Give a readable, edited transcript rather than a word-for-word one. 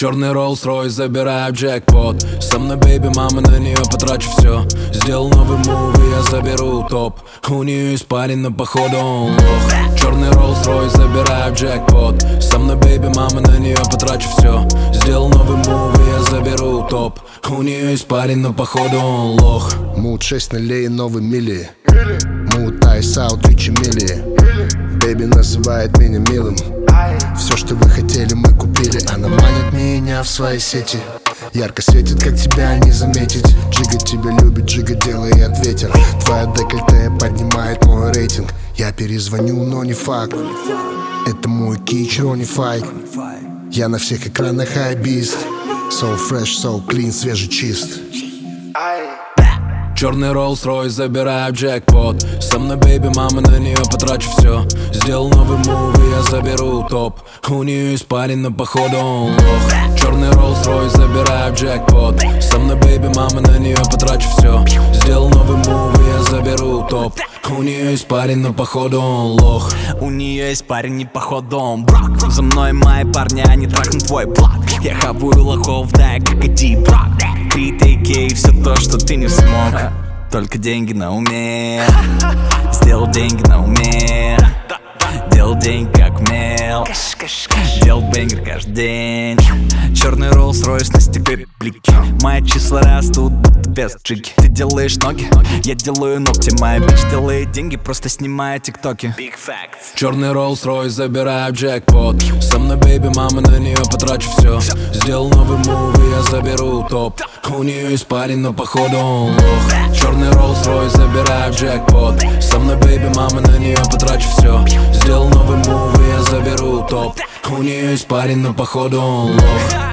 Черный Rolls-Royce, забираю джекпот. Со мной бейби, мама, на нее потрачу все. Сделал новый мув, и я заберу топ. У нее есть парень, но походу он лох. Черный Rolls-Royce, забираю джекпот. Со мной бейби, мама, на нее потрачу все. Сделал новый мув, и я заберу топ. У нее есть парень, но походу он лох. Мут 6 нулей, новый мили. Мут айс аут, Ричи Милли. Бэйби называет меня милым. Все, что вы хотели, мы купили. Она манит меня в свои сети. Ярко светит, как тебя не заметить. Джига тебя любит, Джига делает ветер. Твоя декольте поднимает мой рейтинг. Я перезвоню, но не факт. Это мой кич, Ронни Файк. Я на всех экранах хайбист. So fresh, so clean, свежий чист. Черный Rolls-Royce, забираю джекпот. Со мной бейби, мама, на нее потрачу все. Сделал новый мув, и я заберу топ. У нее есть парень, но походу он лох. Черный Rolls-Royce, забираю джекпот. Со мной бейби, мама, на нее потрачу все. Сделал новый мув, и я заберу топ. У нее есть парень, но походу он лох. У нее есть парень, не походу он брак. За мной мои парни, они трахнут твой блок. Я хаваю лохов, да, как иди брак. Критики и все то, что ты не смог. Только деньги на уме. Сделал деньги на уме. Делал деньги как умел. Делал бенгер каждый день. Черный Rolls-Royce, на стекле блики. Мои числа растут, будто без джиги. Ты делаешь ноги, я делаю ногти. Моя бич делает деньги, просто снимая тиктоки. Big facts. Черный Rolls-Royce, забираю джекпот. Со мной бейби, мама, на нее потрачу все. Сделал новый мув, и я заберу топ. У нее есть парень, но походу он лох. Черный Rolls-Royce, забираю джекпот. Со мной бейби, мама, на нее потрачу все. Сделал новый мув, и я заберу топ. У нее есть парень, но походу он лох.